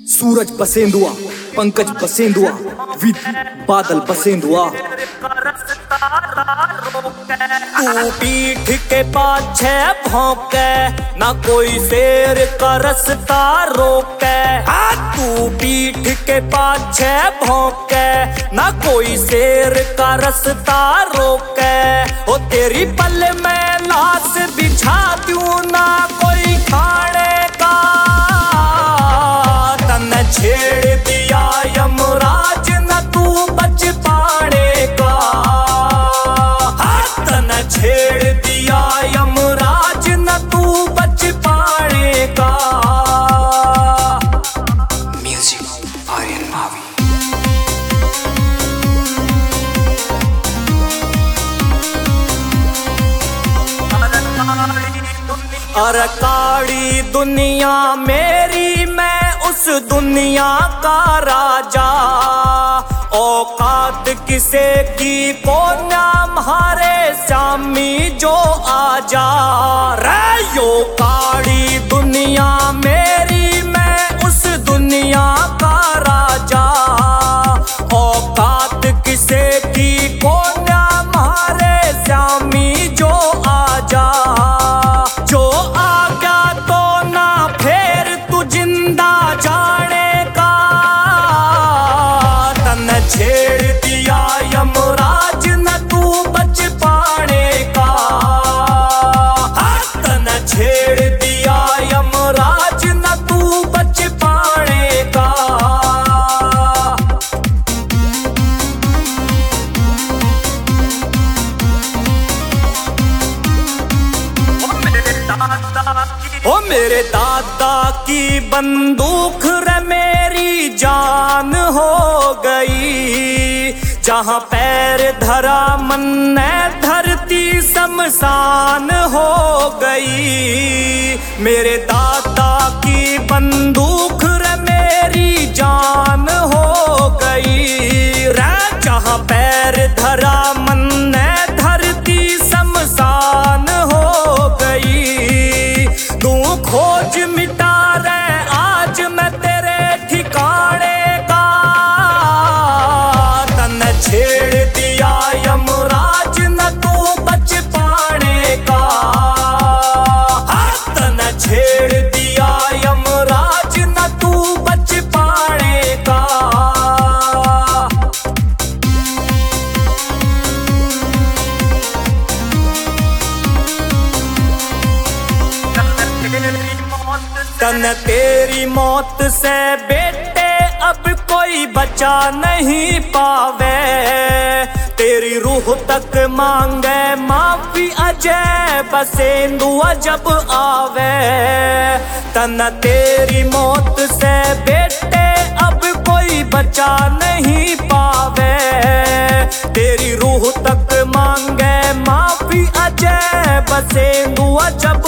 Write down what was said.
सूरज पसेंदुआ, Pankaj पसेंदुआ, with बादल पसेंदुआ। तू पीठ के पाछे भौंके, ना कोई शेर का रस्ता रोके। तू पीठ के पाछे भौंके, ना कोई शेर का रस्ता रोके। ओ तेरी पल में लाश बिछा दूं, ना कोई खाने का। तन छेड़ दिया यमराज, न तू बच पाने का। तन छेड़ दिया यमराज, न तू बच पाने का। म्यूजिक आर्यन भावी। अरे काड़ी दुनिया मेरी, मैं उस दुनिया का राजा। औकात किसे की को नाम हारे शामी जो आजा। रे यो काड़ी दुनिया मेरी, मैं उस दुनिया का राजा। औकात किसे की को नाम हारे शामी जो आजा। जो आ गया तो ना फिर तू जिंदा जाने का। तन छेड़ दिया यमराज, न तू बच पाने का। तन छेड़ दिया यमराज, न तू बच पाने का। ओ मेरे दादा की बंदूक रे मेरी जान हो गई। जहाँ पैर धरा मन ने धरती शमशान हो गई। मेरे दादा की बंदूक रे मेरी जान हो गई। रे जहाँ पैर धरा मन ने धरती शमशान हो गई। तू खोज मिटा रे आज मैं तेरे ठिकाने का। तन छेड़ दिया यमराज, न तू बच पाने का। तन छेड़ दिया यमराज, न तू बच पाने का। तन तेरी मौत से बेटे अब कोई बचा नहीं पावे। तेरी रूह तक मांगे माफी अजय पसेंदुआ जब आवे। तन तेरी मौत से बेटे अब कोई बचा नहीं पावे। तेरी रूह तक मांगे माफी अजय पसेंदुआ जब